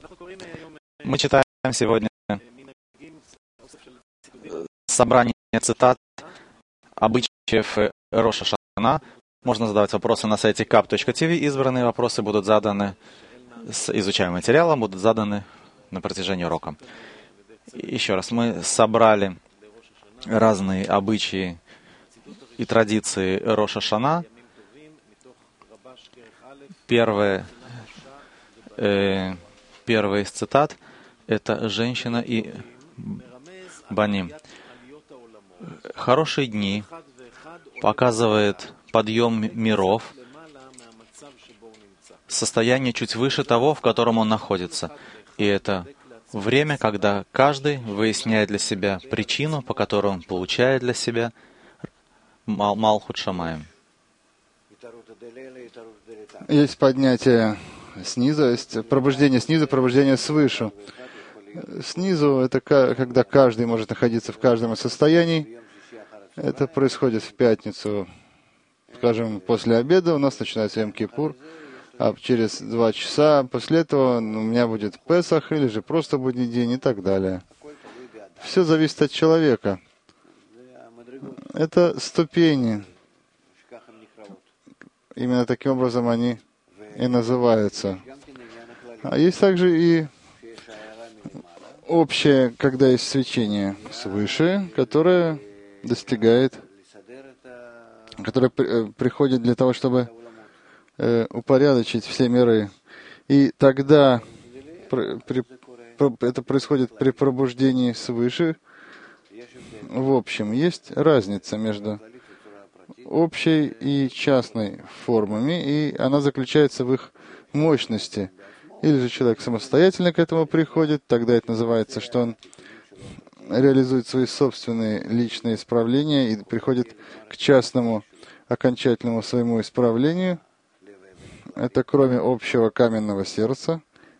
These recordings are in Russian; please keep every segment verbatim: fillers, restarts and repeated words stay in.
Мы читаем сегодня собрание цитат обычаев Рош ха-Шана. Можно задавать вопросы на сайте кап точка ти ви. Избранные вопросы будут заданы с изучаемым материалом, будут заданы на протяжении урока. Еще раз, мы собрали разные обычаи и традиции Рош ха-Шана. Первое, э, первая из цитат — это «Женщина и баним». Хорошие дни показывает подъем миров, состояние чуть выше того, в котором он находится. И это время, когда каждый выясняет для себя причину, по которой он получает для себя Мал- Малхут Шамаим. Есть поднятие снизу, есть пробуждение снизу, пробуждение свыше. Снизу — это когда каждый может находиться в каждом из состояний. Это происходит в пятницу, скажем, после обеда у нас начинается Йом-Кипур, а через два часа после этого у меня будет Песах или же просто будний день и так далее. Все зависит от человека. Это ступени. Именно таким образом они и называются. А есть также и общее, когда есть свечение свыше, которое достигает, которое при, приходит для того, чтобы э, упорядочить все миры. И тогда при, при, при, это происходит при пробуждении свыше. В общем, есть разница между общей и частной формами, и она заключается в их мощности. Или же человек самостоятельно к этому приходит, тогда это называется, что он реализует свои собственные личные исправления и приходит к частному окончательному своему исправлению. Это кроме общего каменного сердца.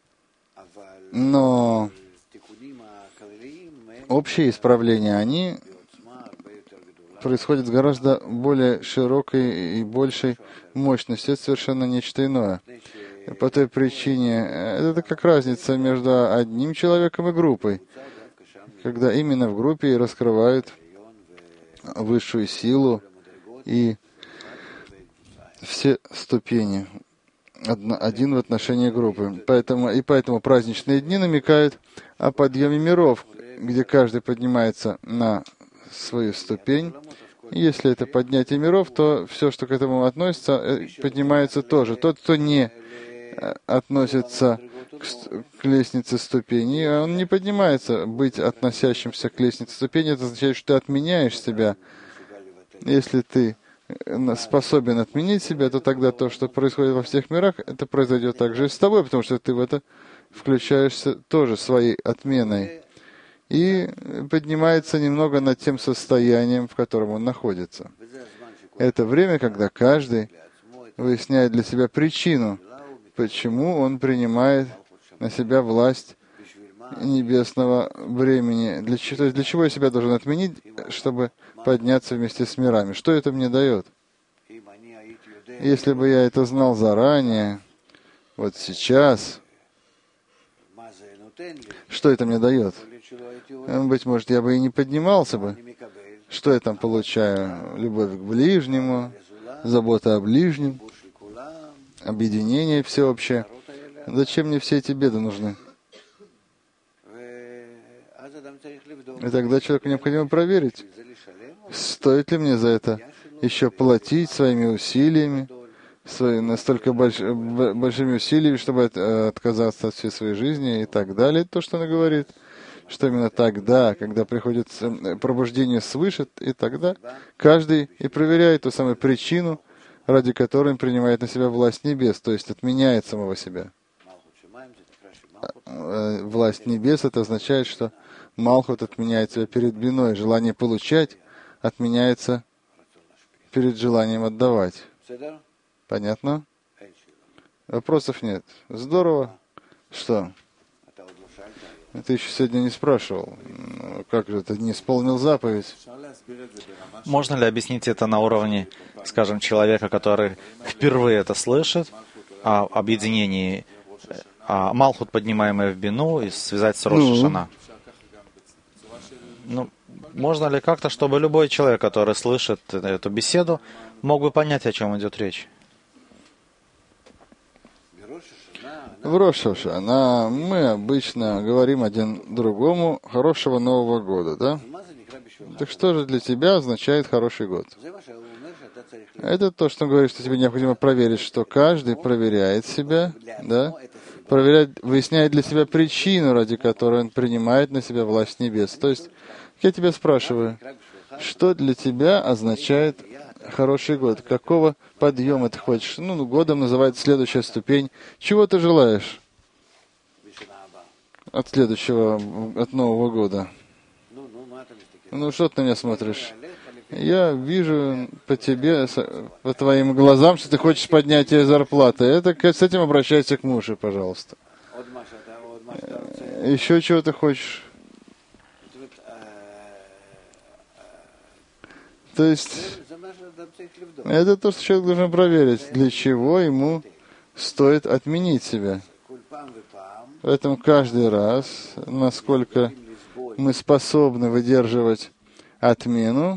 Но общие исправления, они происходят с гораздо более широкой и большей мощностью. Это совершенно нечто иное. По той причине, это как разница между одним человеком и группой, когда именно в группе раскрывают высшую силу и все ступени, один в отношении группы. Поэтому, и поэтому праздничные дни намекают о подъеме миров, где каждый поднимается на свою ступень. И если это поднятие миров, то все, что к этому относится, поднимается тоже. Тот, кто не относится к, к лестнице ступени, он не поднимается. Быть относящимся к лестнице ступени, это означает, что ты отменяешь себя. Если ты способен отменить себя, то тогда то, что происходит во всех мирах, это произойдет также и с тобой, потому что ты в это включаешься тоже своей отменой. И поднимается немного над тем состоянием, в котором он находится. Это время, когда каждый выясняет для себя причину, почему он принимает на себя власть небесного бремени. Для, то есть для чего я себя должен отменить, чтобы подняться вместе с мирами? Что это мне дает? Если бы я это знал заранее, вот сейчас, что это мне дает? Быть может, я бы и не поднимался бы. Что я там получаю? Любовь к ближнему, забота о ближнем, объединение всеобщее. Зачем мне все эти беды нужны? И тогда человеку необходимо проверить, стоит ли мне за это еще платить своими усилиями, свои, настолько больш, большими усилиями, чтобы от, отказаться от всей своей жизни и так далее. То, что она говорит, что именно тогда, когда приходит пробуждение свыше, и тогда каждый и проверяет ту самую причину, ради которой он принимает на себя власть небес, то есть отменяет самого себя. Власть небес — это означает, что Малхут отменяет себя перед биной. Желание получать отменяется перед желанием отдавать. Понятно? Вопросов нет. Здорово. Что? Ты еще сегодня не спрашивал. Как же ты не исполнил заповедь? Можно ли объяснить это на уровне, скажем, человека, который впервые это слышит, о объединении А Малхут, поднимаемый в Бину, и связать с Рош Ну. ха-Шана. Ну, можно ли как-то, чтобы любой человек, который слышит эту беседу, мог бы понять, о чем идет речь? В Рош ха-Шана мы обычно говорим один другому «хорошего Нового года», да? Так что же для тебя означает «хороший год»? Это то, что он говорит, что тебе необходимо проверить, что каждый проверяет себя, да? Проверяет, выясняет для себя причину, ради которой он принимает на себя власть небес. То есть, я тебя спрашиваю, что для тебя означает хороший год? Какого подъема ты хочешь? Ну, годом называется следующая ступень. Чего ты желаешь от следующего, от Нового года? Ну, что ты на меня смотришь? Я вижу по тебе, по твоим глазам, что ты хочешь поднятия зарплаты. Это, с этим обращайся к мужу, пожалуйста. Еще чего ты хочешь? То есть, это то, что человек должен проверить, для чего ему стоит отменить себя. Поэтому каждый раз, насколько мы способны выдерживать отмену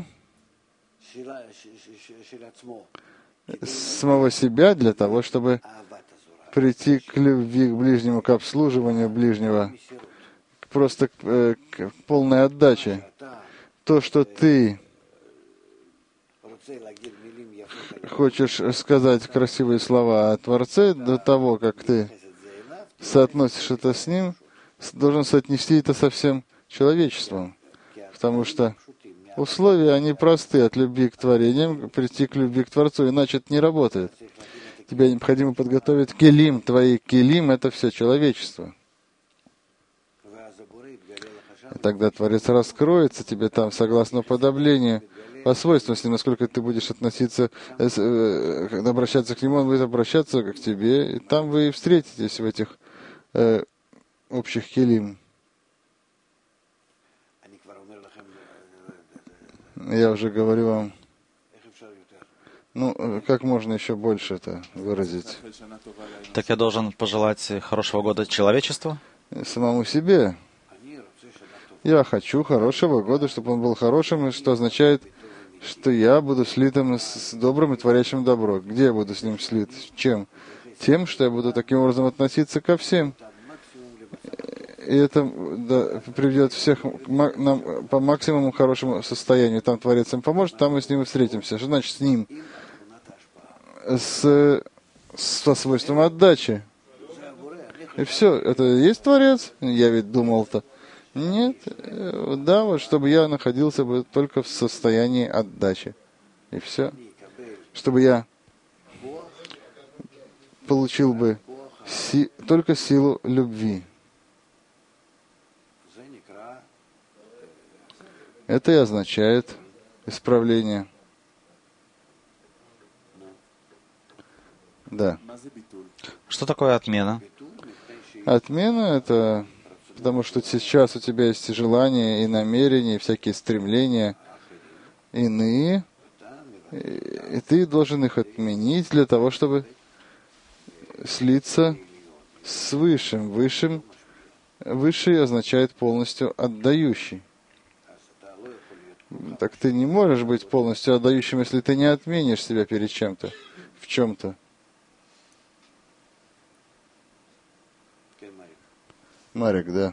самого себя для того, чтобы прийти к любви к ближнему, к обслуживанию ближнего, просто к, к полной отдаче. То, что ты хочешь сказать красивые слова о Творце, до того, как ты соотносишь это с Ним, должен соотнести это со всем человечеством. Потому что условия, они просты, от любви к творениям прийти к любви к Творцу, иначе это не работает. Тебе необходимо подготовить келим, твои келим — это все человечество. И тогда Творец раскроется тебе там, согласно подоблению, по свойствам с ним, насколько ты будешь относиться, э, обращаться к нему, он будет обращаться к тебе, и там вы и встретитесь в этих э, общих келим. Я уже говорю вам, ну, как можно еще больше это выразить? Так я должен пожелать хорошего года человечеству? Самому себе. Я хочу хорошего года, чтобы он был хорошим, что означает, что я буду слитым с добрым и творящим добро. Где я буду с ним слит? Чем? Тем, что я буду таким образом относиться ко всем. И это, да, приведет всех нам по максимуму хорошему состоянию. Там Творец им поможет, там мы с ним и встретимся. Что значит с ним? С, со свойством отдачи. И все. Это и есть Творец? Я ведь думал-то. Нет. Да, вот чтобы я находился бы только в состоянии отдачи. И все. Чтобы я получил бы си, только силу любви. Это и означает исправление. Да. Что такое отмена? Отмена — это потому, что сейчас у тебя есть и желания, и намерения, и всякие стремления иные, и ты должен их отменить для того, чтобы слиться с Высшим. Высшим, Высший означает полностью отдающий. Так ты не можешь быть полностью отдающим, если ты не отменишь себя перед чем-то, в чем-то. Марик, да.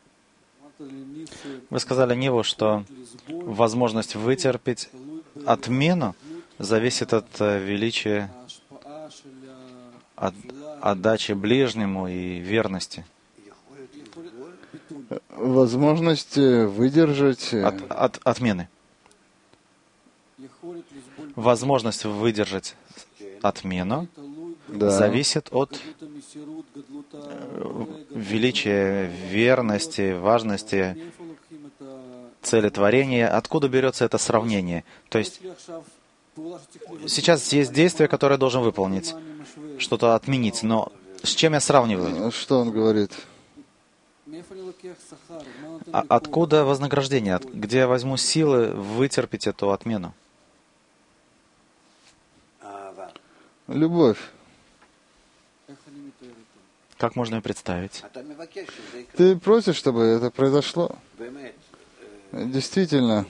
Вы сказали Ниву, что возможность вытерпеть отмену зависит от величия, от отдачи ближнему и верности. Возможность выдержать... От, от, отмены. Возможность выдержать отмену да. зависит от величия, верности, важности, цели творения. Откуда берется это сравнение? То есть сейчас есть действие, которое я должен выполнить, что-то отменить, но с чем я сравниваю? Что он говорит? А откуда вознаграждение? Где я возьму силы вытерпеть эту отмену? Любовь. Как можно ее представить? Ты просишь, чтобы это произошло. Действительно,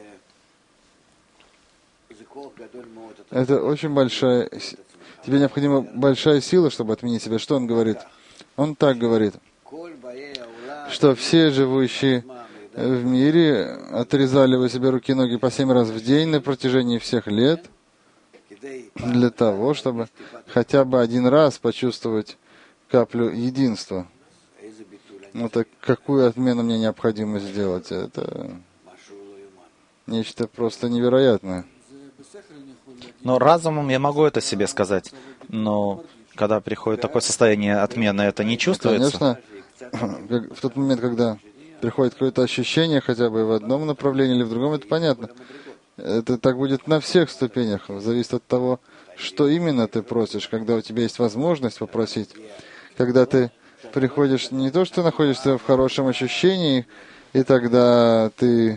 это очень большая... Тебе необходима большая сила, чтобы отменить себя. Что он говорит? Он так говорит, что все живущие в мире отрезали вы себе руки и ноги по семь раз в день на протяжении всех лет для того, чтобы хотя бы один раз почувствовать каплю единства. Ну так какую отмену мне необходимо сделать? Это нечто просто невероятное. Но разумом я могу это себе сказать, но когда приходит такое состояние отмены, это не чувствуется? Конечно, в тот момент, когда приходит какое-то ощущение, хотя бы в одном направлении или в другом, это понятно. Это так будет на всех ступенях. Зависит от того, что именно ты просишь, когда у тебя есть возможность попросить. Когда ты приходишь, не то, что ты находишься в хорошем ощущении, и тогда ты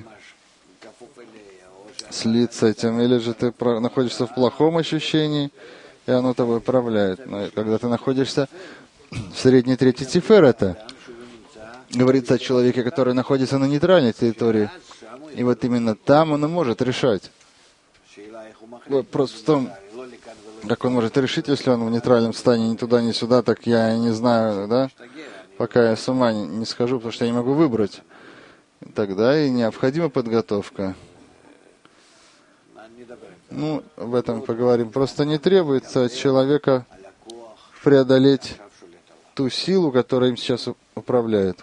слит с этим, или же ты находишься в плохом ощущении, и оно тобой управляет. Но когда ты находишься в средней трети Тиферета, говорится о человеке, который находится на нейтральной территории, и вот именно там он и может решать. Вопрос в том, как он может решить, если он в нейтральном состоянии ни туда, ни сюда, так я не знаю, да? Пока я с ума не схожу, потому что я не могу выбрать. Тогда и необходима подготовка. Ну, об этом поговорим. Просто не требуется от человека преодолеть ту силу, которая им сейчас управляет.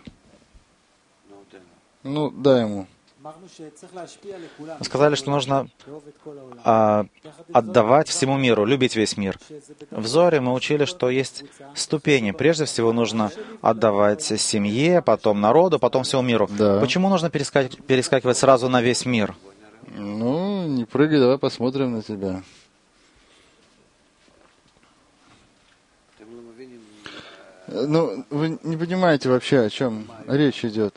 Ну, дай ему. Сказали, что нужно а, отдавать всему миру, любить весь мир. В Зоре мы учили, что есть ступени. Прежде всего нужно отдавать семье, потом народу, потом всему миру. Да. Почему нужно перескакивать, перескакивать сразу на весь мир? Ну, не прыгай, давай посмотрим на тебя. Ну, вы не понимаете вообще, о чем речь идет.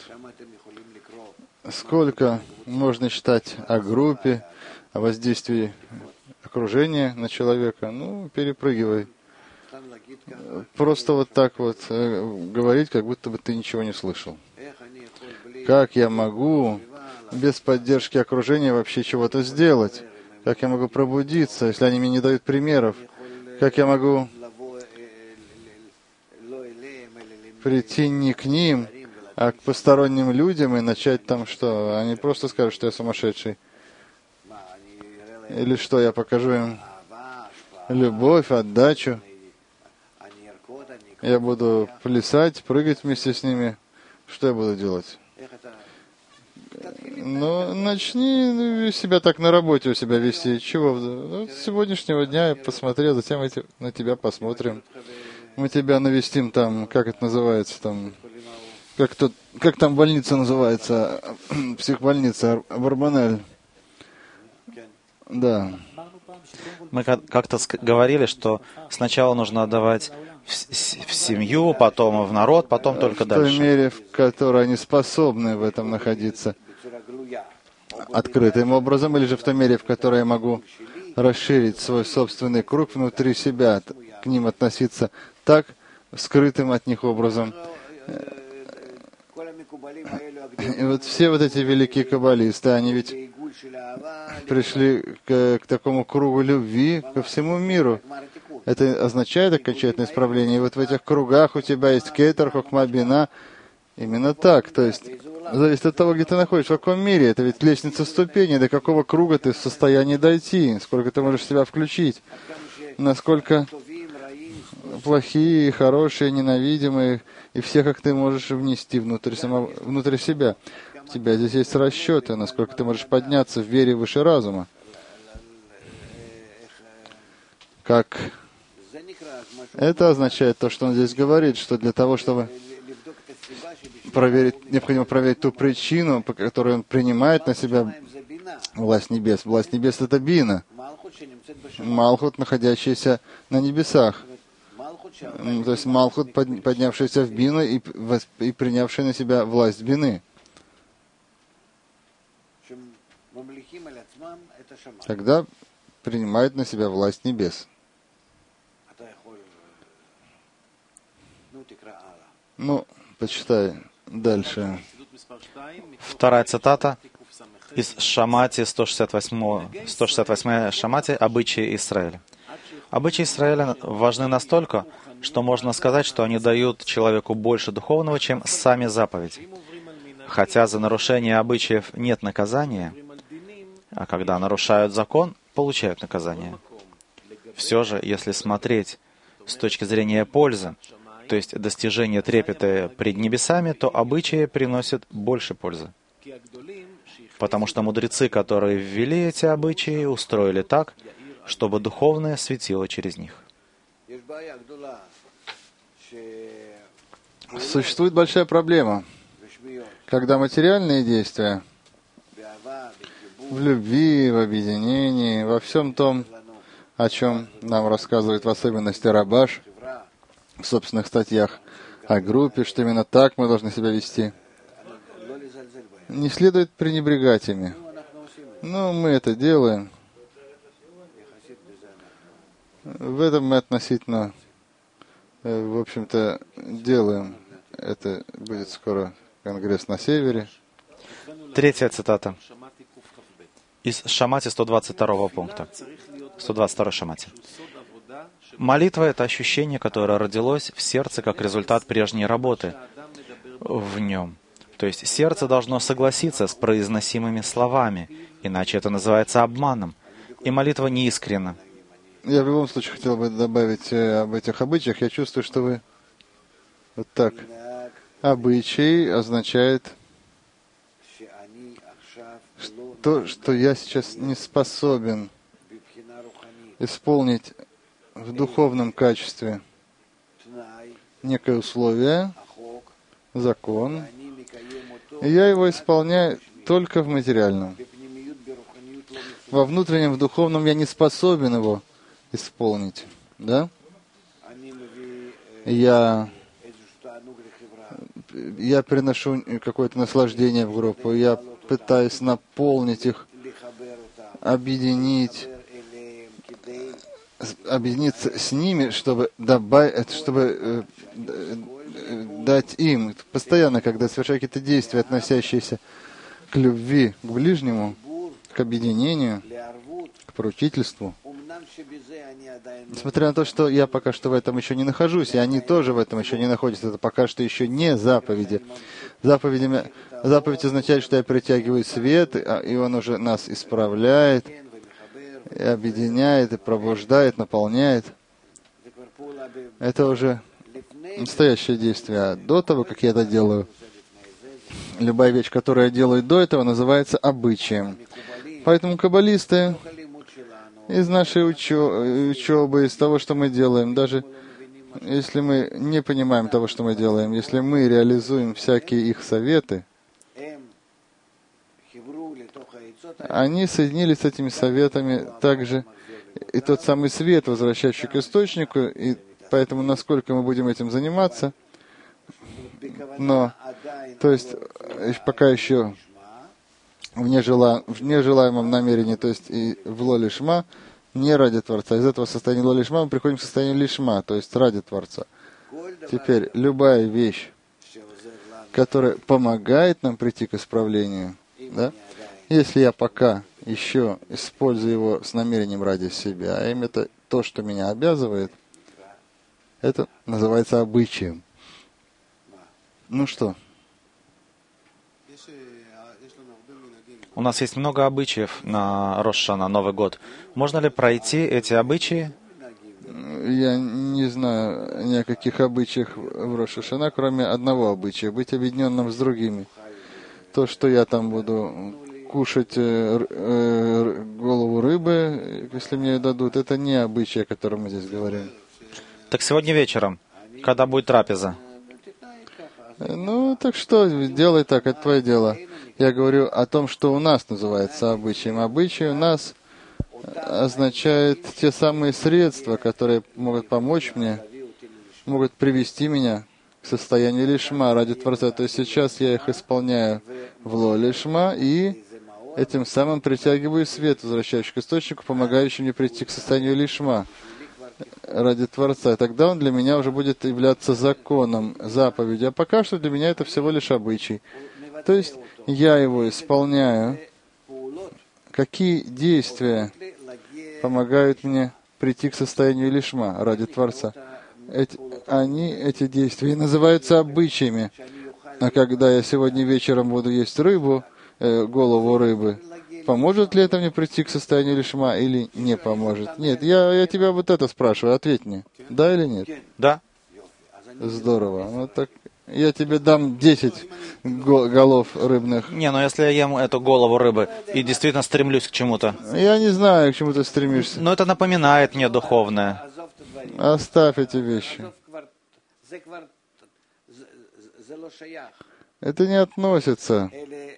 Сколько можно считать о группе, о воздействии окружения на человека? Ну, перепрыгивай. Просто вот так вот э, говорить, как будто бы ты ничего не слышал. Как я могу без поддержки окружения вообще чего-то сделать? Как я могу пробудиться, если они мне не дают примеров? Как я могу прийти не к ним, а к посторонним людям и начать там что? Они просто скажут, что я сумасшедший. Или что, я покажу им любовь, отдачу. Я буду плясать, прыгать вместе с ними. Что я буду делать? Ну, начни себя так на работе у себя вести. Чего? Ну, с сегодняшнего дня я посмотрел, затем эти, на тебя посмотрим. Мы тебя навестим там, как это называется, там, как, тут, как там больница называется, психбольница, Барбанель. Да. Мы как-то говорили, что сначала нужно отдавать в, в семью, потом в народ, потом только в дальше. В той мере, в которой они способны в этом находиться открытым образом, или же в той мере, в которой я могу расширить свой собственный круг внутри себя, к ним относиться так, скрытым от них образом. И вот все вот эти великие каббалисты, они ведь пришли к, к такому кругу любви ко всему миру. Это означает окончательное исправление. И вот в этих кругах у тебя есть кетер, хохма, бина. Именно так. То есть зависит от того, где ты находишься, в каком мире. Это ведь лестница ступеней, до какого круга ты в состоянии дойти, сколько ты можешь себя включить, насколько плохие, хорошие, ненавидимые, и всех, как ты можешь внести внутрь, само, внутрь себя. У тебя здесь есть расчеты, насколько ты можешь подняться в вере выше разума. Как это означает то, что он здесь говорит, что для того, чтобы проверить, необходимо проверить ту причину, по которой он принимает на себя власть небес. Власть небес — это бина. Малхут, находящийся на небесах. То есть Малхут, поднявшийся в бину и, и принявший на себя власть бины. Когда принимает на себя власть небес. Ну, почитай дальше. Вторая цитата из Шамати, сто шестьдесят восьмая Шамати, «Обычаи Израиля». Обычаи Израиля важны настолько, что можно сказать, что они дают человеку больше духовного, чем сами заповеди. Хотя за нарушение обычаев нет наказания, а когда нарушают закон, получают наказание. Все же, если смотреть с точки зрения пользы, то есть достижения трепета пред небесами, то обычаи приносят больше пользы. Потому что мудрецы, которые ввели эти обычаи, устроили так, чтобы духовное светило через них. Существует большая проблема, когда материальные действия в любви, в объединении, во всем том, о чем нам рассказывает в особенности Рабаш в собственных статьях о группе, что именно так мы должны себя вести. Не следует пренебрегать ими. Но мы это делаем. В этом мы относительно, в общем-то, делаем. Это будет скоро конгресс на севере. Третья цитата из Шамати сто двадцать второго пункта. сто двадцать второй Шамати. Молитва — это ощущение, которое родилось в сердце как результат прежней работы в нем. То есть сердце должно согласиться с произносимыми словами, иначе это называется обманом, и молитва неискренна. Я в любом случае хотел бы добавить э, об этих обычаях. Я чувствую, что вы вот так. Обычай означает то, что я сейчас не способен исполнить в духовном качестве некое условие, закон, и я его исполняю только в материальном. Во внутреннем, в духовном я не способен его исполнить. Да? Я, я приношу какое-то наслаждение в группу, я пытаюсь наполнить их, объединить, объединиться с ними, чтобы добавить, чтобы э, дать им, постоянно, когда совершаю какие-то действия, относящиеся к любви, к ближнему, к объединению, к поручительству. Несмотря на то, что я пока что в этом еще не нахожусь, и они тоже в этом еще не находятся, это пока что еще не заповеди. Заповедями, заповедь означает, что я притягиваю свет, и он уже нас исправляет, и объединяет, и пробуждает, наполняет. Это уже настоящее действие. А до того, как я это делаю, любая вещь, которую я делаю до этого, называется обычаем. Поэтому каббалисты из нашей учё- учебы, из того, что мы делаем, даже если мы не понимаем того, что мы делаем, если мы реализуем всякие их советы, они соединились с этими советами также и тот самый свет, возвращающий к источнику, и поэтому насколько мы будем этим заниматься, но, то есть, пока еще в, нежела, в нежелаемом намерении, то есть и в ло-лишма, не ради Творца. Из этого состояния ло-лишма мы приходим к состоянию лишма, то есть ради Творца. Теперь, любая вещь, которая помогает нам прийти к исправлению, да, если я пока еще использую его с намерением ради себя, а именно это то, что меня обязывает, это называется обычаем. Ну что? У нас есть много обычаев на Рош ха-Шана, Новый год. Можно ли пройти эти обычаи? Я не знаю ни о каких обычаях в Рош ха-Шана, кроме одного обычая — быть объединенным с другими. То, что я там буду кушать э, э, голову рыбы, если мне ее дадут, это не обычай, о котором мы здесь говорим. Так сегодня вечером, когда будет трапеза? Ну, так что, делай так, это твое дело. Я говорю о том, что у нас называется обычаем. Обычай у нас означает те самые средства, которые могут помочь мне, могут привести меня к состоянию лишма ради Творца. То есть сейчас я их исполняю в ло-лишма и этим самым притягиваю свет, возвращающий к источнику, помогающий мне прийти к состоянию лишма. ради Творца. И тогда он для меня уже будет являться законом, заповедью. А пока что для меня это всего лишь обычай. То есть я его исполняю. Какие действия помогают мне прийти к состоянию лишма ради Творца? Эти, они, эти действия, называются обычаями. А когда я сегодня вечером буду есть рыбу, э, голову рыбы, поможет ли это мне прийти к состоянию лишма или не поможет? Нет, я, я тебя вот это спрашиваю, ответь мне. Да или нет? Да. Здорово. Вот так. Я тебе дам десять голов рыбных. Не, но если я ем эту голову рыбы и действительно стремлюсь к чему-то. Я не знаю, к чему ты стремишься. Но это напоминает мне духовное. Оставь эти вещи. Это не относится.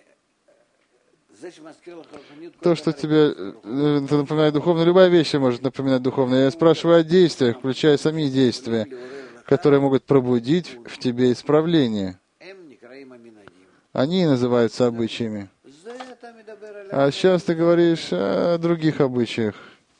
То, что тебе это напоминает духовное, любая вещь может напоминать духовное. Я спрашиваю о действиях, включая сами действия, которые могут пробудить в тебе исправление. Они называются обычаями. А сейчас ты говоришь о других обычаях.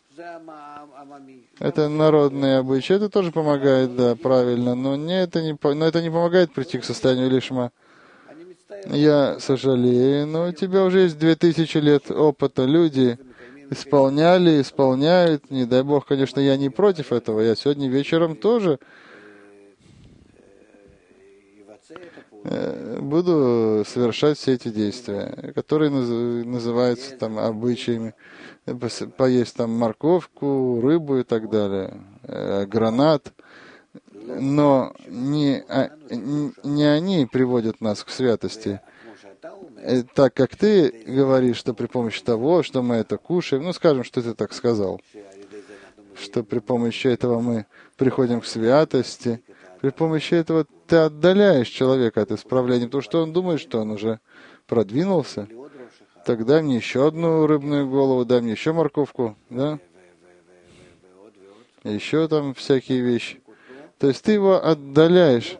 Это народные обычаи. Это тоже помогает, да, правильно. Но, не, это, не, но это не помогает прийти к состоянию лишма. Я сожалею, но у тебя уже есть две тысячи лет опыта. Люди исполняли, исполняют. Не дай Бог, конечно, я не против этого. Я сегодня вечером тоже буду совершать все эти действия, которые называются там обычаями. Поесть там морковку, рыбу и так далее, гранат. Но не, не они приводят нас к святости. Так как ты говоришь, что при помощи того, что мы это кушаем, ну скажем, что ты так сказал, что при помощи этого мы приходим к святости, при помощи этого ты отдаляешь человека от исправления, потому что он думает, что он уже продвинулся. Так дай мне еще одну рыбную голову, дай мне еще морковку, да? Еще там всякие вещи. То есть ты его отдаляешь.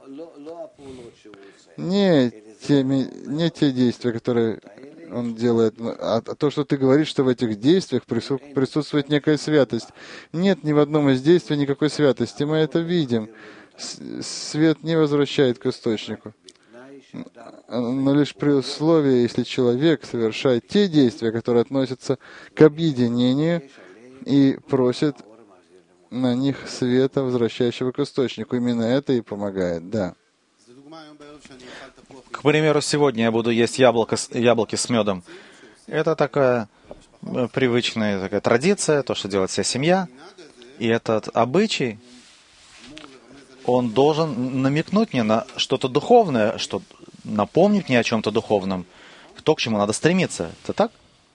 Не те, не те действия, которые он делает, а то, что ты говоришь, что в этих действиях присутствует некая святость. Нет ни в одном из действий никакой святости. Мы это видим. Свет не возвращает к источнику. Но лишь при условии, если человек совершает те действия, которые относятся к объединению, и просит на них света, возвращающего к источнику. Именно это и помогает, да. К примеру, сегодня я буду есть яблоко, яблоки с медом. Это такая привычная такая традиция, то, что делает вся семья. И этот обычай, он должен намекнуть мне на что-то духовное, что напомнить мне о чем-то духовном, то, к чему надо стремиться. Это так?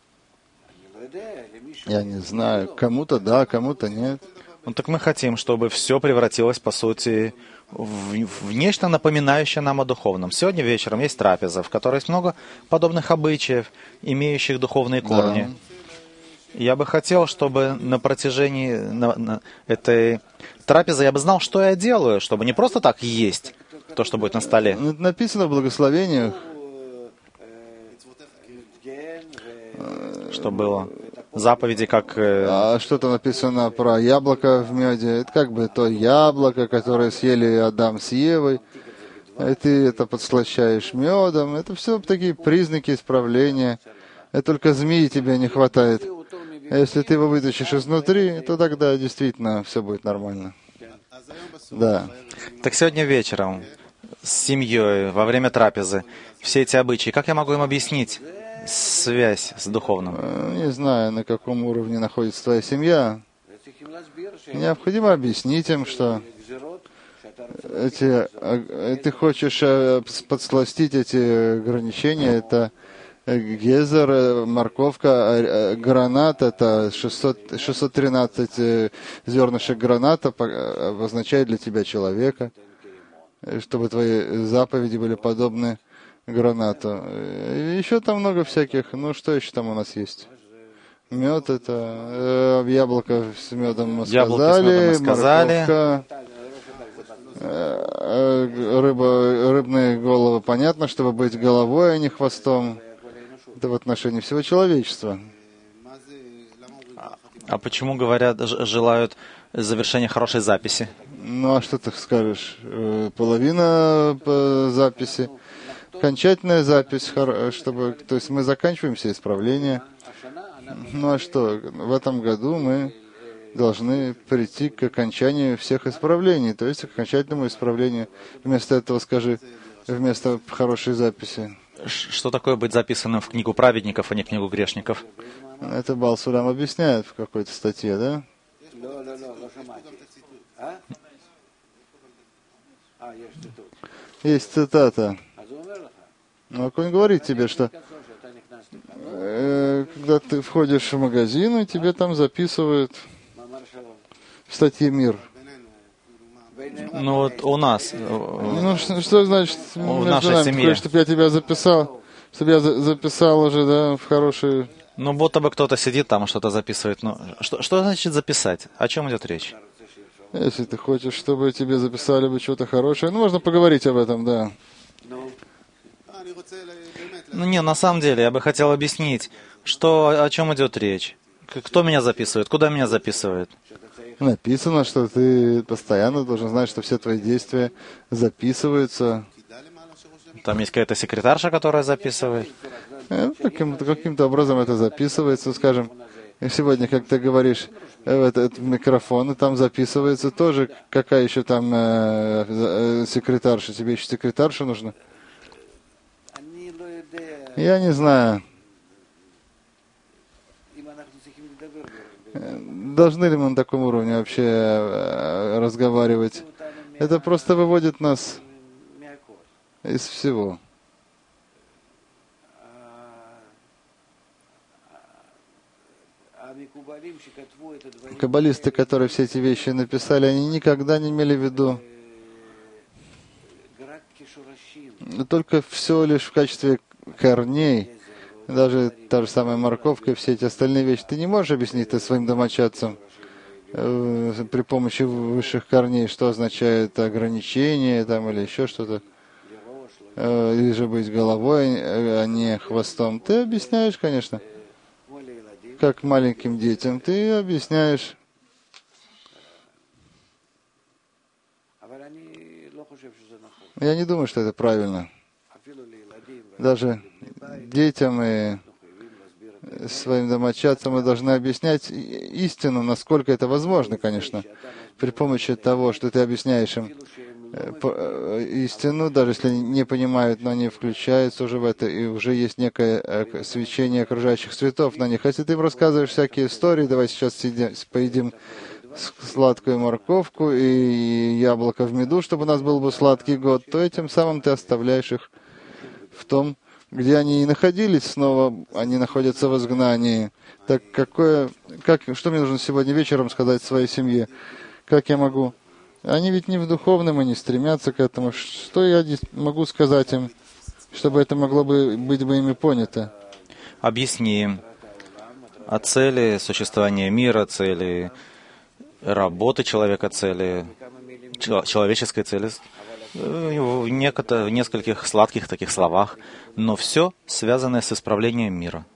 Я не знаю. Кому-то да, кому-то нет. Ну так мы хотим, чтобы все превратилось, по сути, в, в нечто напоминающее нам о духовном. Сегодня вечером есть трапеза, в которой есть много подобных обычаев, имеющих духовные корни. Да. Я бы хотел, чтобы на протяжении на, на этой трапезы я бы знал, что я делаю, чтобы не просто так есть то, что будет на столе. Написано в благословениях, что было. Заповеди, как... А что-то написано про яблоко в меде. Это как бы то яблоко, которое съели Адам с Евой. И ты это подслащаешь медом. Это все такие признаки исправления. Это только змеи тебе не хватает. А если ты его вытащишь изнутри, то тогда действительно все будет нормально. Да. Так сегодня вечером с семьей, во время трапезы, все эти обычаи, как я могу им объяснить связь с духовным? Не знаю, на каком уровне находится твоя семья. Необходимо объяснить им, что эти, ты хочешь подсластить эти ограничения. Это гезер, морковка, гранат, это шестьсот, шестьсот тринадцать зернышек граната обозначает для тебя человека, чтобы твои заповеди были подобны гранату. И еще там много всяких. Ну, что еще там у нас есть? Мед это... Э, яблоко с медом мы сказали. С медом мы сказали. Морковка. Э, э, рыба, рыбные головы, понятно, чтобы быть головой, а не хвостом. Это в отношении всего человечества. А почему, говорят, желают завершение хорошей записи. Ну а что ты скажешь? Половина записи, окончательная запись, чтобы, то есть мы заканчиваем все исправления. Ну а что? В этом году мы должны прийти к окончанию всех исправлений, то есть к окончательному исправлению. Вместо этого скажи, вместо хорошей записи. Что такое быть записанным в книгу праведников, а не книгу грешников? Это Баал Сулам объясняет в какой-то статье, да? Есть цитата. Ну, он говорит тебе, что э, когда ты входишь в магазин, и тебе там записывают в статье «Мир». Ну вот у нас. Ну что, что значит в между нашей нами? семье. Ты хочешь, чтобы я тебя записал, чтобы я за- записал уже, да, в хорошие... Ну, будто бы кто-то сидит там и что-то записывает. Ну, что, что значит записать? О чем идет речь? Если ты хочешь, чтобы тебе записали бы что-то хорошее, ну, можно поговорить об этом, да. Ну, не, на самом деле, я бы хотел объяснить, что, о чем идет речь. К- Кто меня записывает? Куда меня записывает? Написано, что ты постоянно должен знать, что все твои действия записываются. Там есть какая-то секретарша, которая записывает. Э, Каким-то, каким-то образом это записывается, скажем, сегодня, как ты говоришь, э, в этот микрофон, и там записывается тоже, какая еще там э, э, секретарша, тебе еще секретарша нужна? Я не знаю. Э, Должны ли мы на таком уровне вообще э, разговаривать? Это просто выводит нас из всего. Каббалисты, которые все эти вещи написали, они никогда не имели в виду только все лишь в качестве корней, даже та же самая морковка и все эти остальные вещи. Ты не можешь объяснить это своим домочадцам э, при помощи высших корней, что означает ограничение там, или еще что-то. Э, или же быть головой, а не хвостом. Ты объясняешь, конечно, как маленьким детям. Ты объясняешь. Я не думаю, что это правильно. Даже детям и своим домочадцам мы должны объяснять истину, насколько это возможно, конечно, при помощи того, что ты объясняешь им истину, даже если они не понимают, но они включаются уже в это, и уже есть некое свечение окружающих цветов на них. Если ты им рассказываешь всякие истории, давай сейчас сидим, поедим сладкую морковку и яблоко в меду, чтобы у нас был бы сладкий год, то этим самым ты оставляешь их в том, где они и находились, снова они находятся в изгнании. Так какое, как, что мне нужно сегодня вечером сказать своей семье? Как я могу? Они ведь не в духовном и не стремятся к этому. Что я могу сказать им, чтобы это могло бы быть бы ими понято? Объясни им о цели существования мира, цели работы человека, цели человеческой цели. В, некото, в нескольких сладких таких словах, но все связанное с исправлением мира.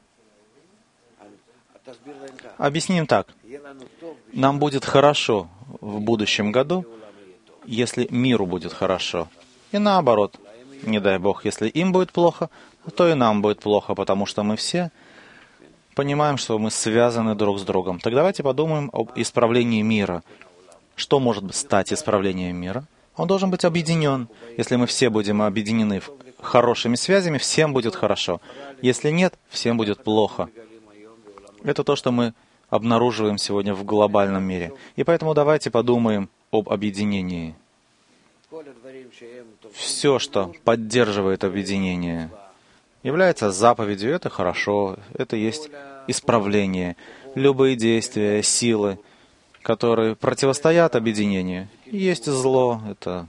Объясним так. Нам будет хорошо в будущем году, если миру будет хорошо. И наоборот, не дай Бог, если им будет плохо, то и нам будет плохо, потому что мы все понимаем, что мы связаны друг с другом. Так давайте подумаем об исправлении мира. Что может стать исправлением мира? Он должен быть объединен. Если мы все будем объединены хорошими связями, всем будет хорошо. Если нет, всем будет плохо. Это то, что мы обнаруживаем сегодня в глобальном мире. И поэтому давайте подумаем об объединении. Все, что поддерживает объединение, является заповедью. Это хорошо. Это есть исправление. Любые действия, силы, которые противостоят объединению. Есть зло, это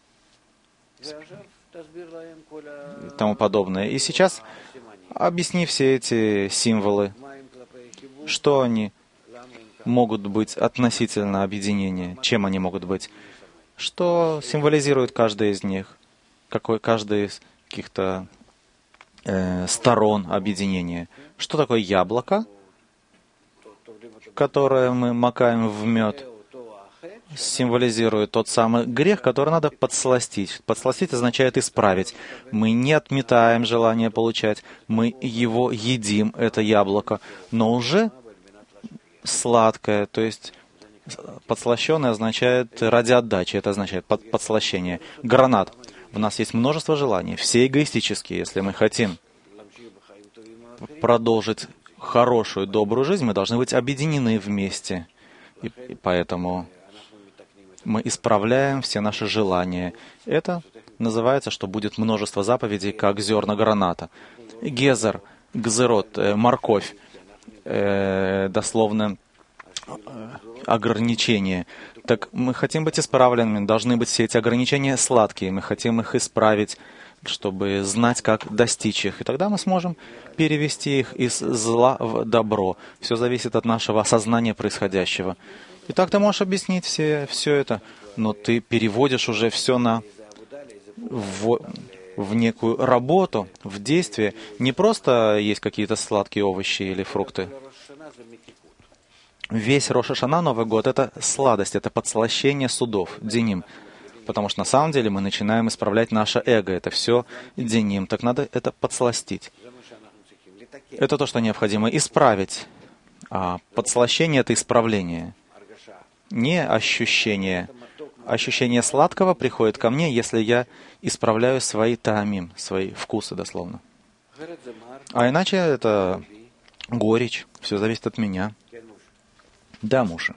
и тому подобное. И сейчас объясни все эти символы, что они могут быть относительно объединения, чем они могут быть, что символизирует каждый из них, какой каждый из каких-то э, сторон объединения. Что такое яблоко, которое мы макаем в мед? символизирует тот самый грех, который надо подсластить. Подсластить означает исправить. Мы не отметаем желание получать, мы его едим, это яблоко, но уже сладкое, то есть подслащенное означает ради отдачи, это означает под, подслащение. Гранат. В нас есть множество желаний, все эгоистические. Если мы хотим продолжить хорошую, добрую жизнь, мы должны быть объединены вместе. И, и поэтому мы исправляем все наши желания. Это называется, что будет множество заповедей, как зерна граната. Гезер, гзерот, э, морковь, э, дословно э, ограничения. Так мы хотим быть исправленными, должны быть все эти ограничения сладкие, мы хотим их исправить, чтобы знать, как достичь их. И тогда мы сможем перевести их из зла в добро. Все зависит от нашего осознания происходящего. И так ты можешь объяснить все, все это, но ты переводишь уже все на в, в некую работу, в действие. Не просто есть какие-то сладкие овощи или фрукты. Весь Рош ха-Шана, Новый год, это сладость, это подслащение судов, деним. Потому что на самом деле мы начинаем исправлять наше эго. Это все деним. Так надо это подсластить. Это то, что необходимо исправить. А подслащение — это исправление. Не ощущение. Ощущение сладкого приходит ко мне, если я исправляю свои таамим, свои вкусы дословно. А иначе это горечь. Все зависит от меня. Да, Муша.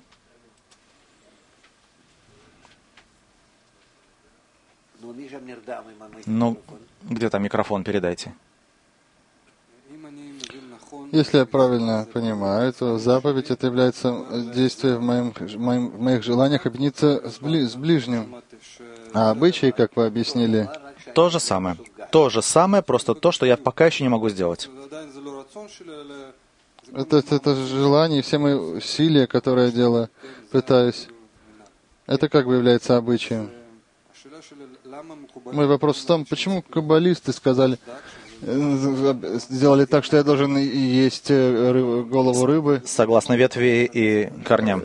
Ну, где там микрофон, передайте. Если я правильно понимаю, то заповедь это является действием в, моем, моим, в моих желаниях объединиться с, бли, с ближним. А обычаи, как вы объяснили... То же самое. То же самое, просто то, что я пока еще не могу сделать. Это, это, это желание, все мои усилия, которые я делаю, пытаюсь. Это как бы является обычаем. Мой вопрос в том, почему каббалисты сказали, сделали так, что я должен есть рыбу, голову рыбы. Согласно ветви и корням.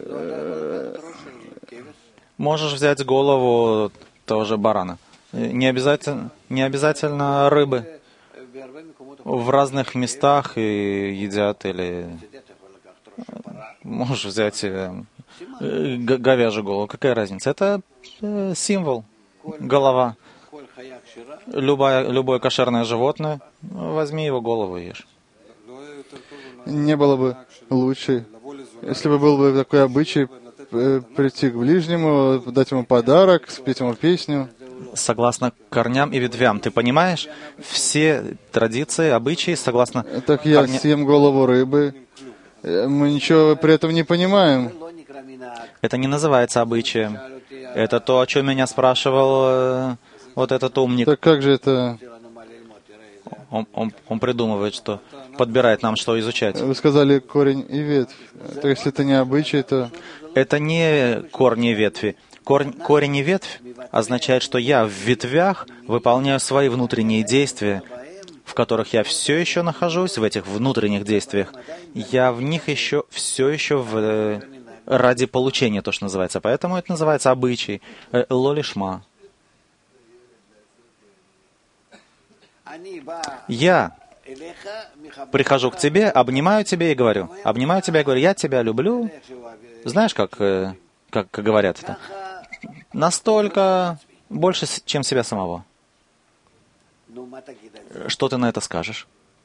Можешь взять голову тоже барана. Не обязательно, не обязательно рыбы. В разных местах и едят, или можешь взять говяжью голову. Какая разница? Это символ. Голова. Любое, любое кошерное животное, возьми его голову и ешь. Не было бы лучше, если бы был бы такой обычай прийти к ближнему, дать ему подарок, спеть ему песню. Согласно корням и ветвям, ты понимаешь? Все традиции, обычаи, согласно... Так я корня... съем голову рыбы, мы ничего при этом не понимаем. Это не называется обычаем. Это то, о чем меня спрашивал вот этот умник. Так как же это... Он, он, он придумывает, что подбирает нам, что изучать. Вы сказали корень и ветвь. То если это не обычай, то... Это не корни и ветви. Корень, корень и ветвь означает, что я в ветвях выполняю свои внутренние действия, в которых я все еще нахожусь, в этих внутренних действиях. Я в них еще все еще в, ради получения, то, что называется. Поэтому это называется обычай. Лолишма. Я прихожу к тебе, обнимаю тебя и говорю. Обнимаю тебя и говорю, я тебя люблю. Знаешь, как, как, как говорят это? Настолько больше, чем себя самого. Что ты на это скажешь?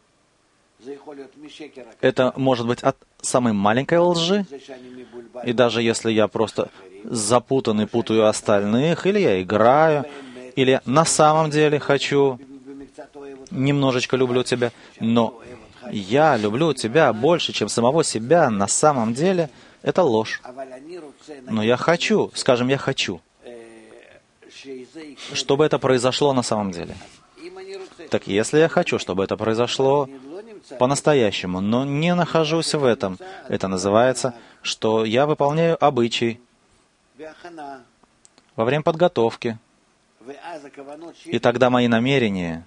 Это может быть от самой маленькой лжи, и даже если я просто запутан и путаю остальных, или я играю, или на самом деле хочу, немножечко люблю тебя, но я люблю тебя больше, чем самого себя, на самом деле это ложь. Но я хочу, скажем, я хочу, чтобы это произошло на самом деле. Так если я хочу, чтобы это произошло по-настоящему, но не нахожусь в этом, это называется, что я выполняю обычай во время подготовки. И тогда мои намерения,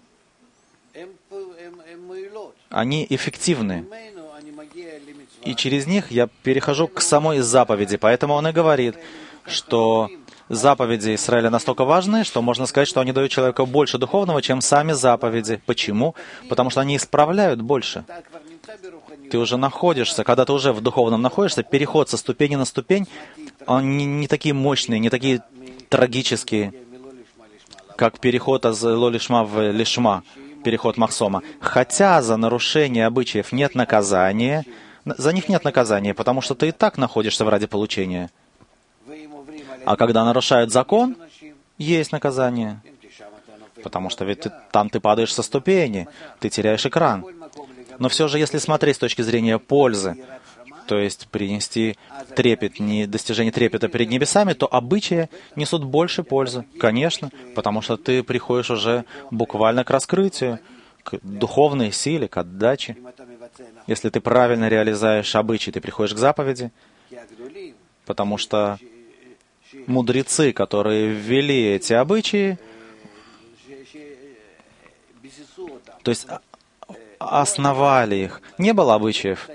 они эффективны. И через них я перехожу к самой заповеди. Поэтому он и говорит, что заповеди Израиля настолько важны, что можно сказать, что они дают человеку больше духовного, чем сами заповеди. Почему? Потому что они исправляют больше. Ты уже находишься, когда ты уже в духовном находишься, переход со ступени на ступень, он не, не такие мощные, не такие трагические, как переход из ло-лишма в лишма, переход махсома. Хотя за нарушение обычаев нет наказания, за них нет наказания, потому что ты и так находишься в ради получения. А когда нарушают закон, есть наказание. Потому что ведь ты, там ты падаешь со ступени, ты теряешь экран. Но все же, если смотреть с точки зрения пользы, то есть принести трепет, не достижение трепета перед небесами, то обычаи несут больше пользы. Конечно, потому что ты приходишь уже буквально к раскрытию, к духовной силе, к отдаче. Если ты правильно реализуешь обычаи, ты приходишь к заповеди, потому что мудрецы, которые ввели эти обычаи, то есть основали их. Не было обычаев.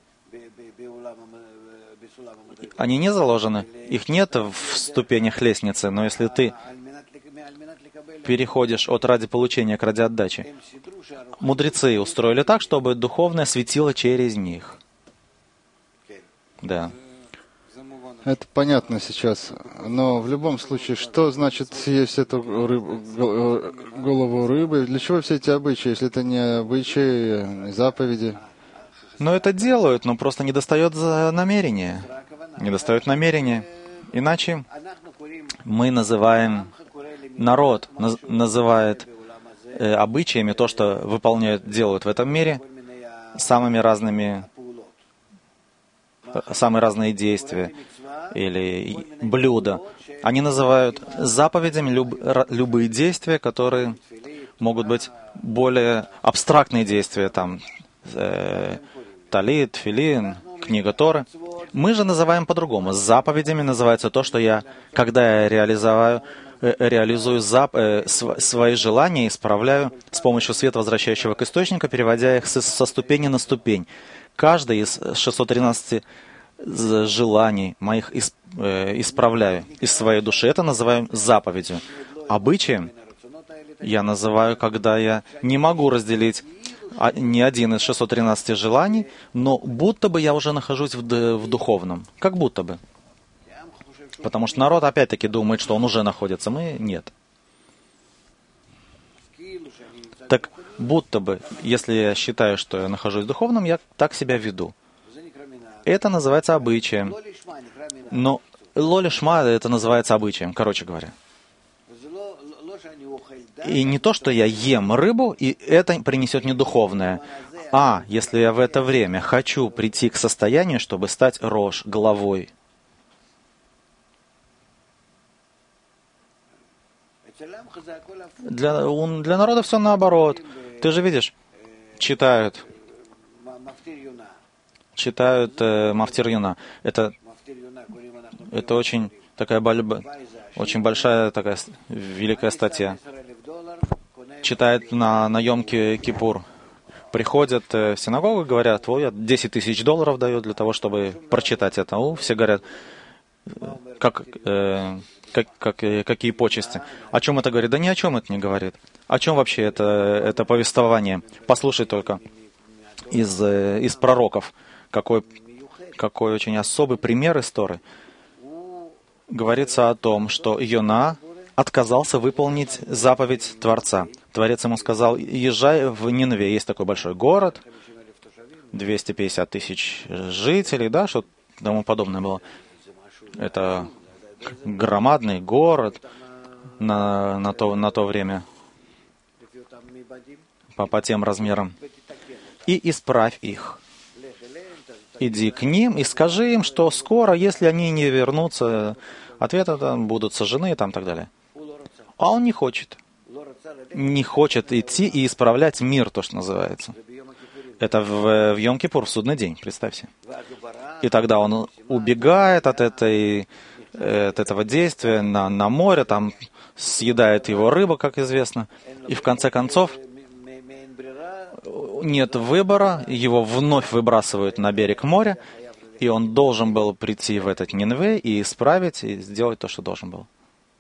Они не заложены. Их нет в ступенях лестницы. Но если ты переходишь от ради получения к ради отдачи, мудрецы устроили так, чтобы духовное светило через них. Да. Это понятно сейчас. Но в любом случае, что значит съесть эту рыбу, голову рыбы? Для чего все эти обычаи, если это не обычаи, не заповеди? Но это делают, но просто не достает намерения. Не достает намерения. Иначе мы называем, народ наз, называет э, обычаями то, что выполняют, делают в этом мире, самыми разными, самые разные действия или блюда. Они называют заповедями люб, любые действия, которые могут быть более абстрактные действия, там, э, талит, филин, книга Торы. Мы же называем по-другому. Заповедями называется то, что я, когда я реализую, э, реализую зап, э, св, свои желания, исправляю с помощью света, возвращающего к источнику, переводя их со, со ступени на ступень. Каждый из шестисот тринадцати желаний моих исп, э, исправляю из своей души. Это называем заповедью. Обычаем я называю, когда я не могу разделить ни один из шестисот тринадцати желаний, но будто бы я уже нахожусь в, в духовном. Как будто бы. Потому что народ опять-таки думает, что он уже находится. Мы нет. Так будто бы, если я считаю, что я нахожусь в духовном, я так себя веду. Это называется обычаем. Но ло-лишма это называется обычаем, короче говоря. И не то, что я ем рыбу, и это принесет мне духовное. А если я в это время хочу прийти к состоянию, чтобы стать рош, головой. Для, для народа все наоборот. Ты же видишь, читают. Читают э, Мафтир Юна. Это, это очень такая очень большая такая великая статья. Читает на, на Йом-Кипур. Приходят в синагогу, говорят, ой, я десять тысяч долларов даю для того, чтобы прочитать это. О, все говорят, как, э, как, как, какие почести. О чем это говорит? Да ни о чем это не говорит. О чем вообще это, это повествование? Послушай только из, из пророков. Какой, какой очень особый пример из Торы. Говорится о том, что Йона отказался выполнить заповедь Творца. Творец ему сказал, езжай в Нинве. Есть такой большой город, двести пятьдесят тысяч жителей, да, что тому подобное было. Это громадный город на, на, то, на то время, по, по тем размерам. И исправь их. Иди к ним и скажи им, что скоро, если они не вернутся, ответы там будут сожжены и там так далее. А он не хочет. Не хочет идти и исправлять мир, то, что называется. Это в, в Йом-Кипур, в судный день, представьте. И тогда он убегает от, этой, от этого действия на, на море, там съедает его рыба, как известно. И в конце концов нет выбора, его вновь выбрасывают на берег моря, И он должен был прийти в этот Нинве и исправить, и сделать то, что должен был.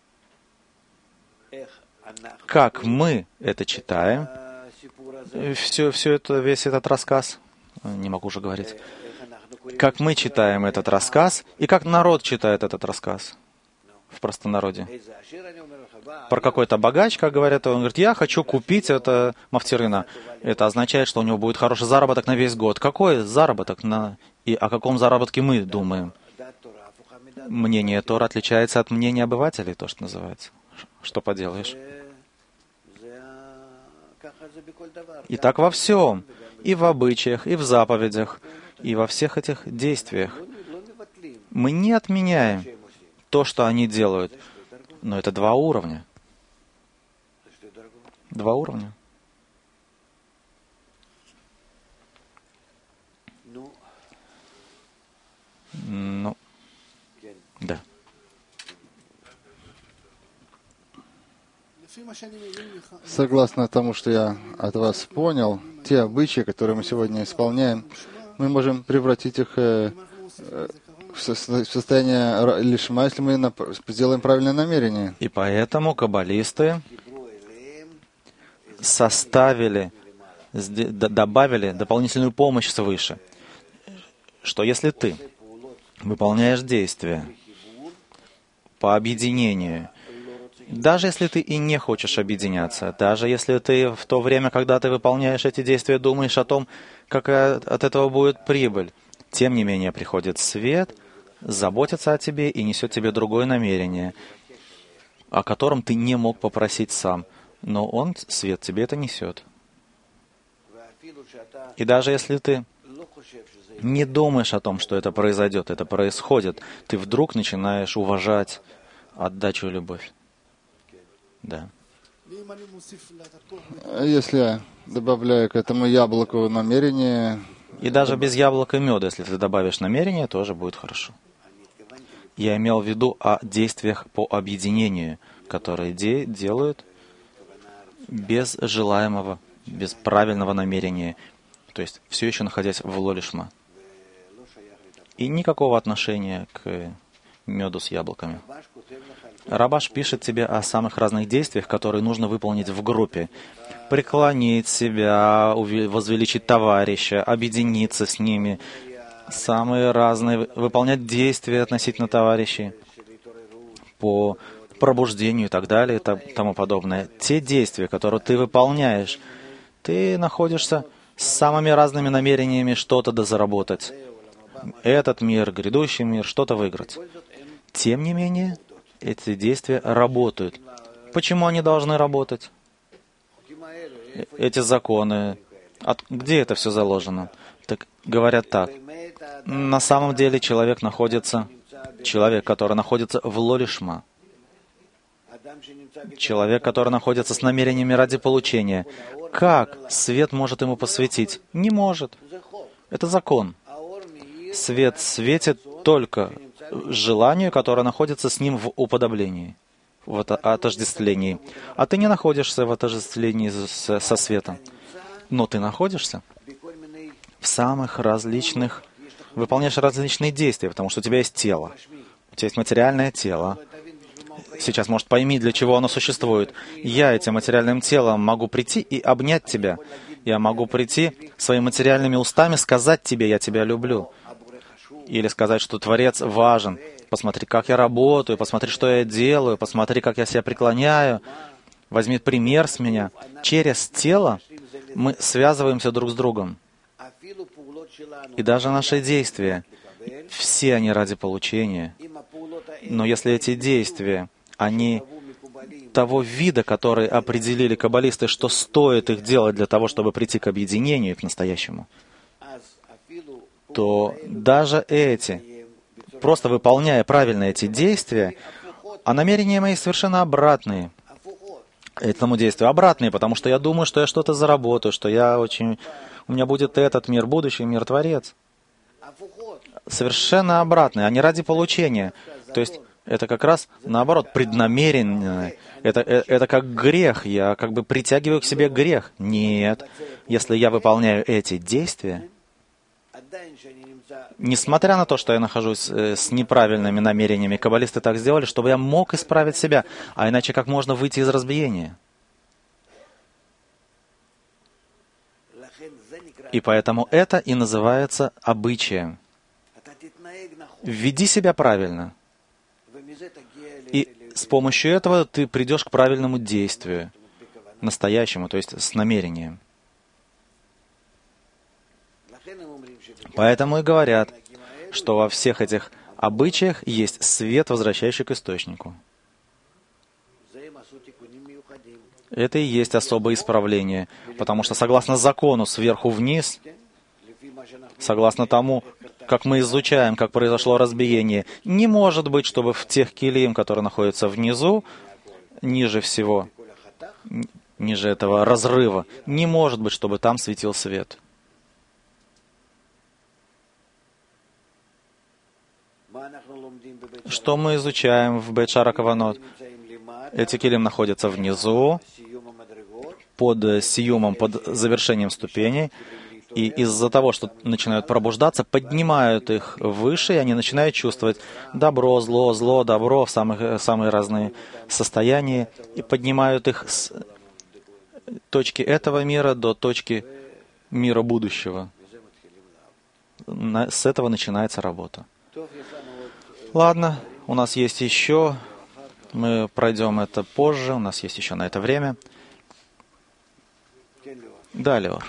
Как мы это читаем, все, все это, весь этот рассказ, не могу уже говорить, как мы читаем этот рассказ, и как народ читает этот рассказ в простонародье. Про какой-то богач, как говорят, он говорит, я хочу купить это мафтирына. Это означает, что у него будет хороший заработок на весь год. Какой заработок? На... И о каком заработке мы думаем? Мнение Тора отличается от мнения обывателей, то, что называется. Что поделаешь? И так во всем. И в обычаях, и в заповедях, и во всех этих действиях. Мы не отменяем то, что они делают. Но это два уровня. Два уровня. Ну, да. Согласно тому, что я от вас понял, те обычаи, которые мы сегодня исполняем, мы можем превратить их э, э, в состояние лишма, если мы сделаем правильное намерение. И поэтому каббалисты составили, добавили дополнительную помощь свыше, что если ты выполняешь действия по объединению, даже если ты и не хочешь объединяться, даже если ты в то время, когда ты выполняешь эти действия, думаешь о том, какая от этого будет прибыль, тем не менее приходит свет, заботится о тебе и несет тебе другое намерение, о котором ты не мог попросить сам. Но он, свет, тебе это несет. И даже если ты не думаешь о том, что это произойдет, это происходит, ты вдруг начинаешь уважать отдачу и любовь. Да. Если я добавляю к этому яблоку намерение... И даже без яблока и меда, если ты добавишь намерение, тоже будет хорошо. Я имел в виду о действиях по объединению, которые де- делают без желаемого, без правильного намерения. То есть все еще находясь в лолишма. И никакого отношения к меду с яблоками. Рабаш пишет тебе о самых разных действиях, которые нужно выполнить в группе. Преклонить себя, возвеличить товарища, объединиться с ними. Самые разные, выполнять действия относительно товарищей по пробуждению и так далее и тому подобное. Те действия, которые ты выполняешь, ты находишься с самыми разными намерениями что-то дозаработать. Этот мир, грядущий мир, что-то выиграть. Тем не менее, эти действия работают. Почему они должны работать? Эти законы, от, где это все заложено? Так говорят так. На самом деле человек находится, человек, который находится в лолишма, человек, который находится с намерениями ради получения, как свет может ему посветить? Не может. Это закон. Свет светит только желанию, которое находится с ним в уподоблении, в отождествлении. А ты не находишься в отождествлении со светом. Но ты находишься в самых различных, выполняешь различные действия, потому что у тебя есть тело, у тебя есть материальное тело. Сейчас, может, пойми, для чего оно существует. Я этим материальным телом могу прийти и обнять тебя. Я могу прийти своими материальными устами, сказать тебе, я тебя люблю. Или сказать, что Творец важен. Посмотри, как я работаю, посмотри, что я делаю, посмотри, как я себя преклоняю. Возьми пример с меня. Через тело мы связываемся друг с другом. И даже наши действия, все они ради получения. Но если эти действия, они того вида, который определили каббалисты, что стоит их делать для того, чтобы прийти к объединению, к настоящему, то даже эти, просто выполняя правильно эти действия, а намерения мои совершенно обратные этому действию, обратные, потому что я думаю, что я что-то заработаю, что я очень... У меня будет этот мир, будущий мир, Творец. Совершенно обратные, а не ради получения. То есть это как раз, наоборот, преднамеренно. Это, это как грех. Я как бы притягиваю к себе грех. Нет. Если я выполняю эти действия, Несмотря на то, что я нахожусь с неправильными намерениями, каббалисты так сделали, чтобы я мог исправить себя, а иначе как можно выйти из разбиения? И поэтому это и называется обычаем. Веди себя правильно. И с помощью этого ты придешь к правильному действию, настоящему, то есть с намерением. Поэтому и говорят, что во всех этих обычаях есть свет, возвращающий к источнику. Это и есть особое исправление, потому что согласно закону сверху вниз, согласно тому, как мы изучаем, как произошло разбиение, не может быть, чтобы в тех килим, которые находятся внизу, ниже всего, ниже этого разрыва, не может быть, чтобы там светил свет. Что мы изучаем в Бейт Шара Каванот? Эти килим находятся внизу, под сиюмом, под завершением ступеней, и из-за того, что начинают пробуждаться, поднимают их выше, и они начинают чувствовать добро, зло, зло, добро в самых, самые разные состояния, и поднимают их с точки этого мира до точки мира будущего. С этого начинается работа. Ладно, у нас есть еще, мы пройдем это позже, у нас есть еще на это время. Да, Леор.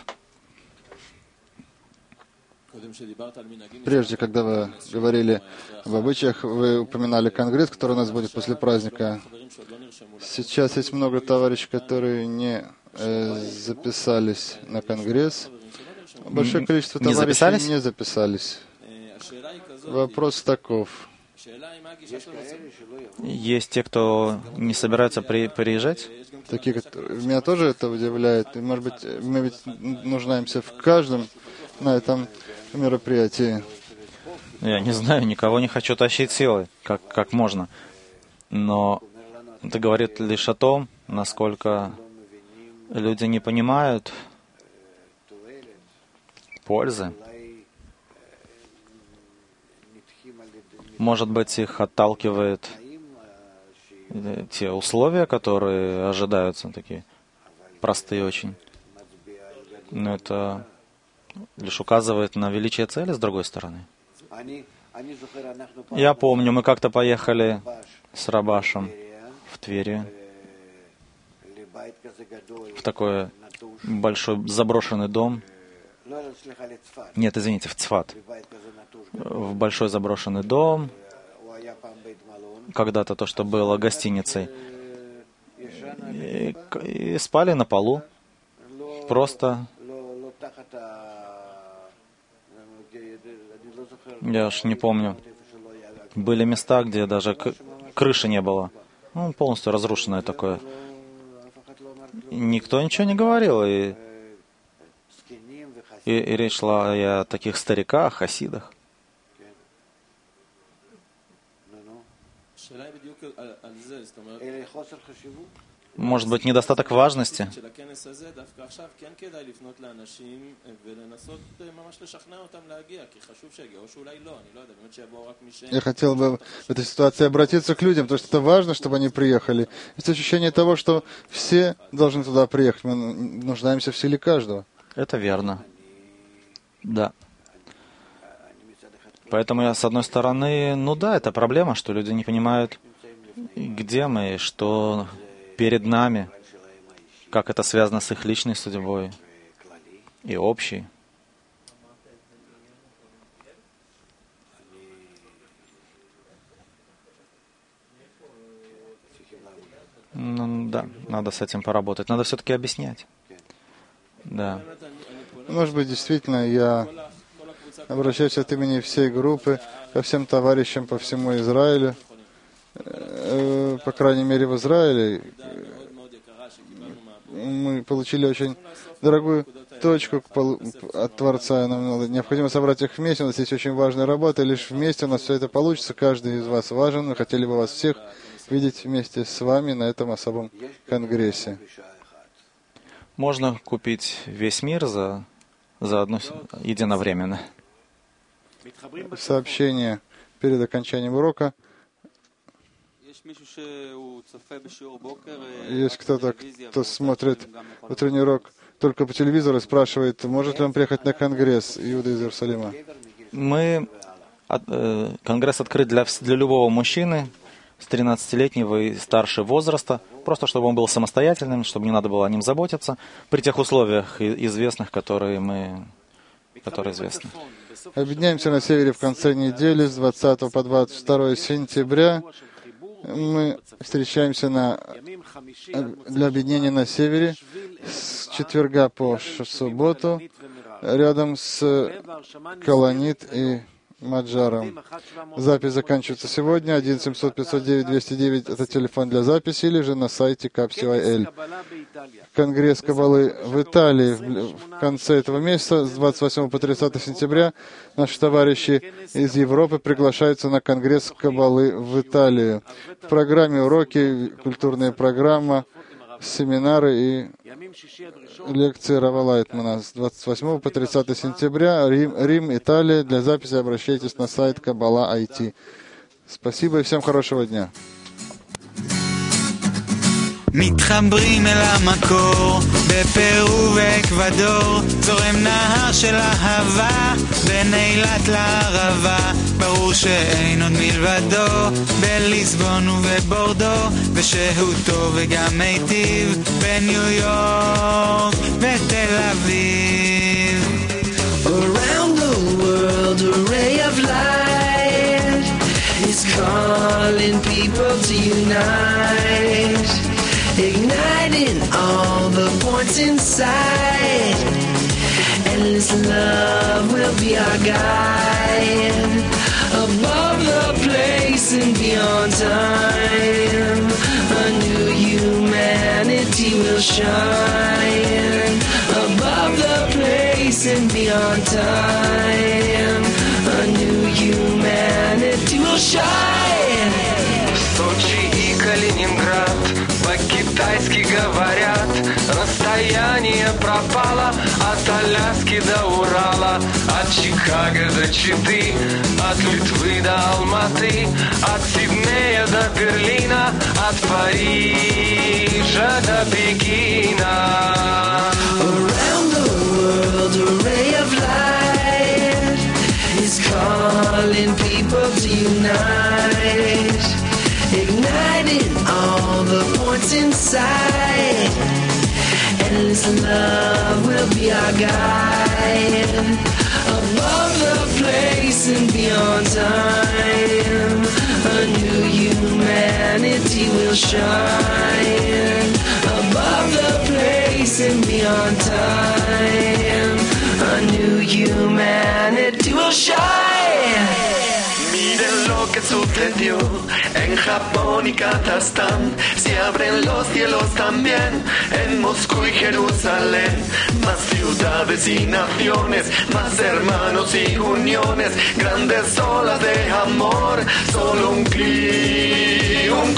Прежде, когда вы говорили об обычаях, вы упоминали конгресс, который у нас будет после праздника. Сейчас есть много товарищей, которые не э, записались на конгресс. Большое количество Не товарищей записались? не записались. Вопрос таков. Есть те, кто не собираются при, приезжать? Такие, которые- меня тоже это удивляет. И, может быть, мы ведь нуждаемся в каждом на этом мероприятии. Я не знаю, никого не хочу тащить силой, как, как можно. Но это говорит лишь о том, насколько люди не понимают пользы. Может быть, их отталкивает э, те условия, которые ожидаются, такие простые очень. Но это лишь указывает на величие цели, с другой стороны. Я помню, мы как-то поехали с Рабашем в Твери, в такой большой заброшенный дом. Нет, извините, в Цфат. В большой заброшенный дом. Когда-то то, что было гостиницей. И, и спали на полу. Просто... Я уж не помню. Были места, где даже к- крыши не было. Ну, полностью разрушенное такое. И никто ничего не говорил. И, и, и речь шла и о таких стариках, хасидах. Может быть, недостаток важности? Я хотел бы в этой ситуации обратиться к людям, потому что это важно, чтобы они приехали. Есть ощущение того, что все должны туда приехать. Мы нуждаемся в силе каждого. Это верно. Да. Поэтому я, с одной стороны, ну да, это проблема, что люди не понимают, где мы, что перед нами, как это связано с их личной судьбой и общей. Ну да, надо с этим поработать. Надо все-таки объяснять. Да. Может быть, действительно, я обращаюсь от имени всей группы ко всем товарищам по всему Израилю. Э, По крайней мере, в Израиле мы получили очень дорогую точку от Творца. Нам надо- необходимо собрать их вместе. У нас есть очень важная работа. И лишь вместе у нас все это получится. Каждый из вас важен. Мы хотели бы вас всех видеть вместе с вами на этом особом конгрессе. Можно купить весь мир за, за одну с- единовременно. сообщение перед окончанием урока. Есть кто-то, кто смотрит утренний урок только по телевизору и спрашивает, может ли он приехать на конгресс Иуда из Иерусалима. Мы, э, конгресс открыт для, для любого мужчины с тринадцатилетнего и старше возраста, просто чтобы он был самостоятельным, чтобы не надо было о ним заботиться, при тех условиях известных, которые мы, которые известны. Объединяемся на севере в конце недели с двадцатого по двадцать второе сентября. Мы встречаемся на, для объединения на севере с четверга по субботу рядом с Колонит и Маджаром. Запись заканчивается сегодня. один семьсот пятьсот девять двести девять это телефон для записи, или же на сайте кап.си.эл. Конгресс Каббалы в Италии в конце этого месяца, с двадцать восьмого по тридцатое сентября, наши товарищи из Европы приглашаются на Конгресс Каббалы в Италию. В программе уроки, культурная программа, семинары и лекции Рава Лайтмана с двадцать восьмого по тридцатое сентября, Рим, Рим, Италия. Для записи обращайтесь на сайт Каббала точка ай ти. Спасибо и всем хорошего дня. מתחברים אל המקור, בפרו ואקוודור, זורם נהר של אהבה, בין אילת לערבה, ברור שאין עוד מלבדו, בליסבון ובבורדו, ושהותו וגם מיטיב, בניו יורק ותל אביב. Around the world a ray of light is calling people to unite, igniting all the points inside. Endless love will be our guide, above the place and beyond time. A new humanity will shine, above the place and beyond time. A new humanity will shine. Сочи и Калининград по-китайски говорят, расстояние пропало от Аляски до Урала, от Чикаго до Читы, от Литвы до Алматы, от Сиднея до Берлина, от Парижа до Пекина. Around the world a ray of light is calling people to unite, igniting all the points inside. Endless love will be our guide, above the place and beyond time. A new humanity will shine, above the place and beyond time. A new humanity will shine. Miren lo que sucedió en Japón y Kazajstán, se abren los cielos también en Moscú y Jerusalén. Más ciudades y naciones, más hermanos y uniones, grandes olas de amor, solo un clic, un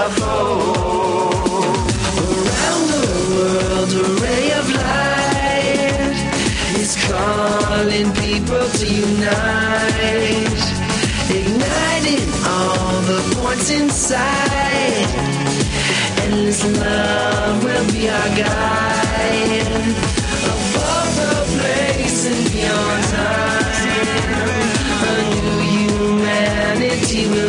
corazón. Around the world a ray of light is calling people to unite, igniting all the points inside. Endless love will be our guide, above the place and beyond time. A new humanity will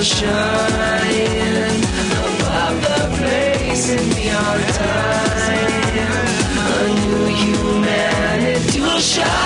shine, above the place and beyond time. A new humanity will shine.